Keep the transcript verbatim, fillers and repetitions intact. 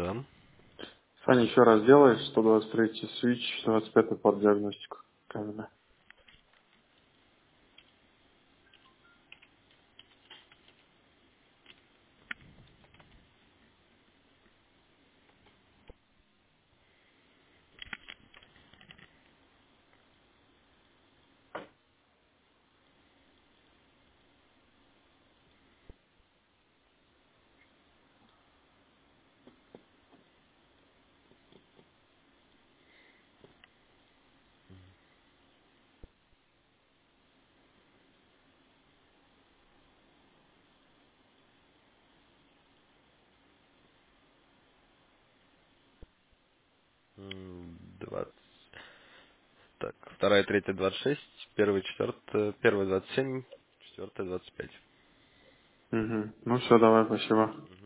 Да. Саня, еще раз делай сто двадцать третий свич, двадцать пятый под диагностику камеры. М, двадцать. Так, вторая, третья, двадцать шесть, первая, четвертая, первая, двадцать семь, четвертая, двадцать пять. Угу. Ну все, давай, спасибо.